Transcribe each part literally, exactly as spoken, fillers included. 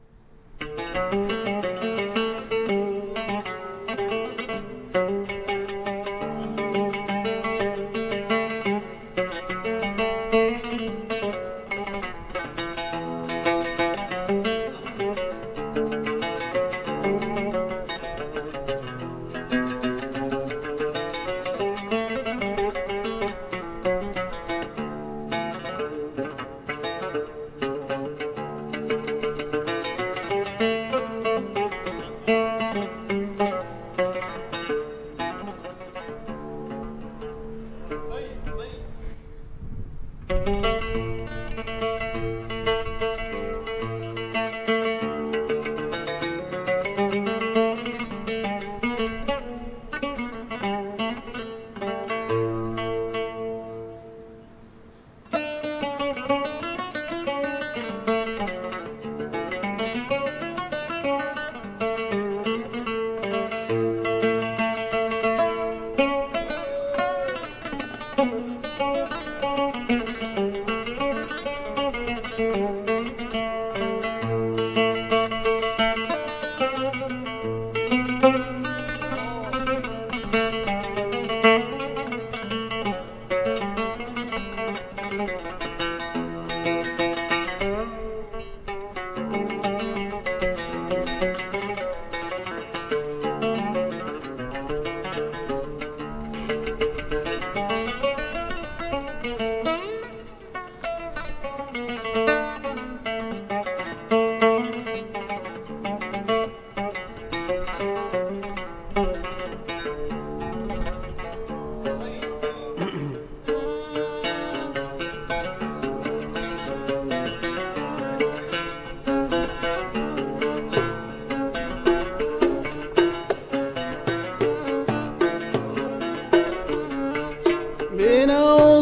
من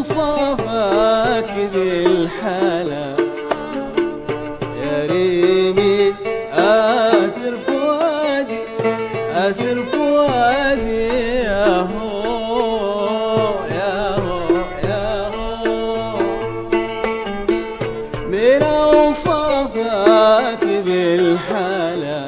أوصافك ذي الحلا يا ريمي أسر فؤادي أسر فؤادي يا هو يا هو يا هو من أوصافك ذي الحلا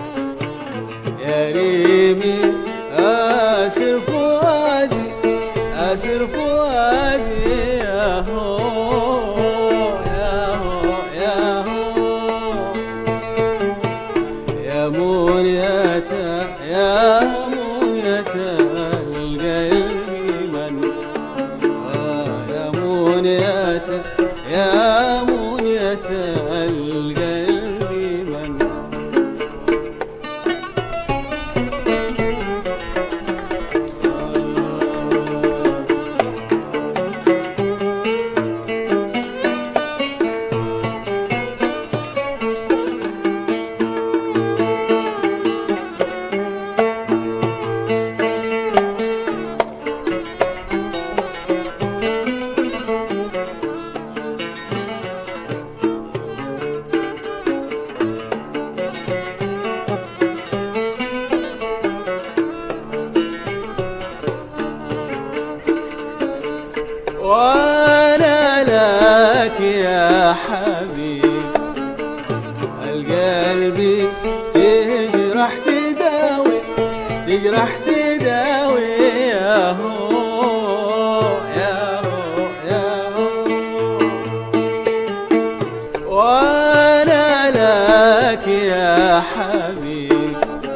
يا ريمي أسر فؤادي أسر فؤادي يا هو يا هو يا هو يا منية يا منية القلب من آه يا منية يا منية القلب من وأنا لك يا حبيب القلب تجرح تداوي تجرح تداوي يا هو يا هو يا هو وأنا لك يا حبيب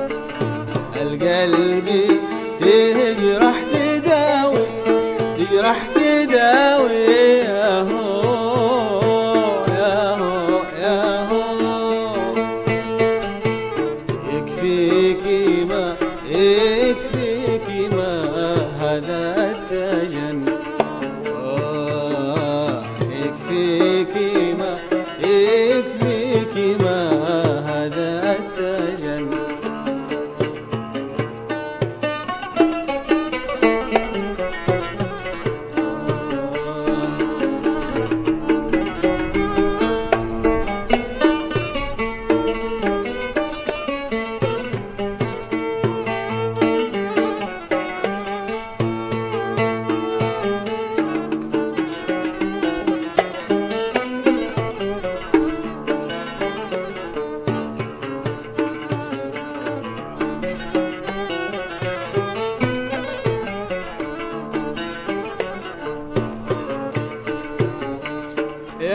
القلب تجرح تداوي تجرح تداوي يا هو يا هو يا هو يكفيك ما يكفيك ما هذا التجن آه يكفيك ما يكفيك ما هذا التجن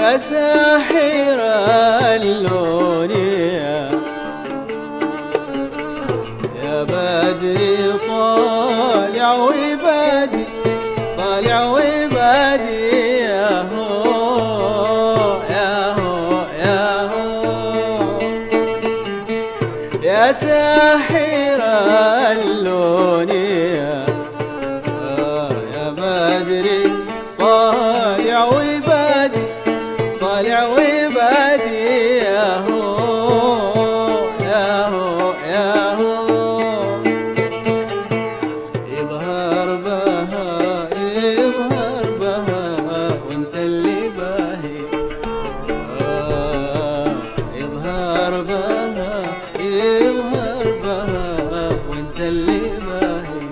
يا ساحر اللون يا بدري طالع وبادي طالع وبادي يا هو يا هو يا هو يا ساحر اللون يا بدري طالع وبادي طالع وبادي يا هو يا هو يا هو يظهر بها يظهر بها وانت اللي باهي آه يظهر بها يظهر بها وانت اللي باهي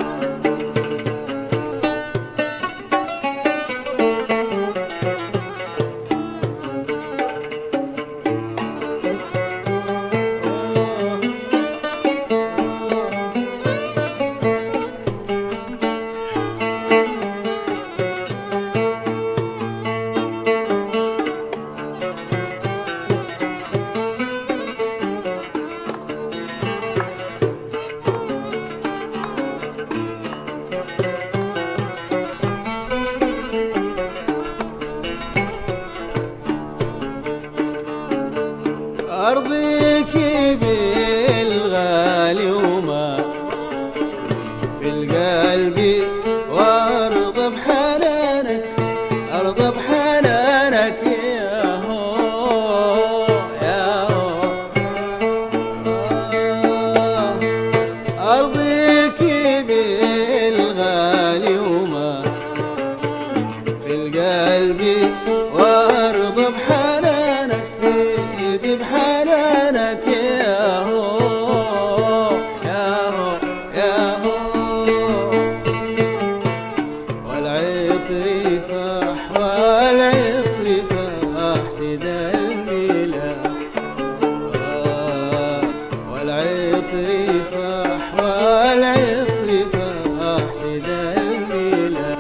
أرضيك بالغالي وما في القلب وأرضى بحنانك أرضى بحنانك يا هو يا هو أرضيك بالغالي وما في القلب وأرضى بحنانك سيدي بحنانك يا هو يا هو يا هو والعطر فاح والعطر فاح سيد الملاح والعطر فاح والعطر فاح سيد الملاح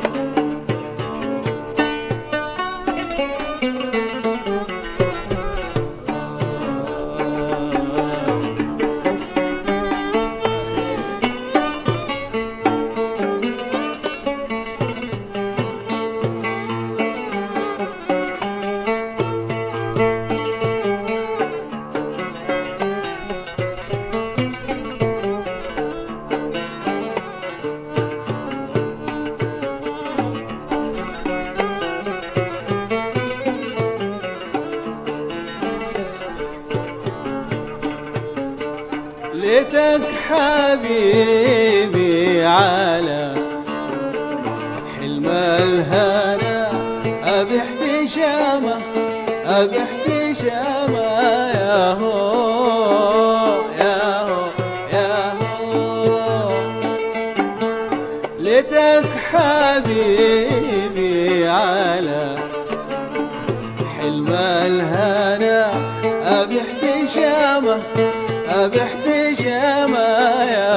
ليتك حبيبي على حلم الهنا أبي احتشامه أبي احتشامه يا هو يا هو يا هو ليتك حبيبي على حلم الهنا أبي احتشامه أبي احتشامه يا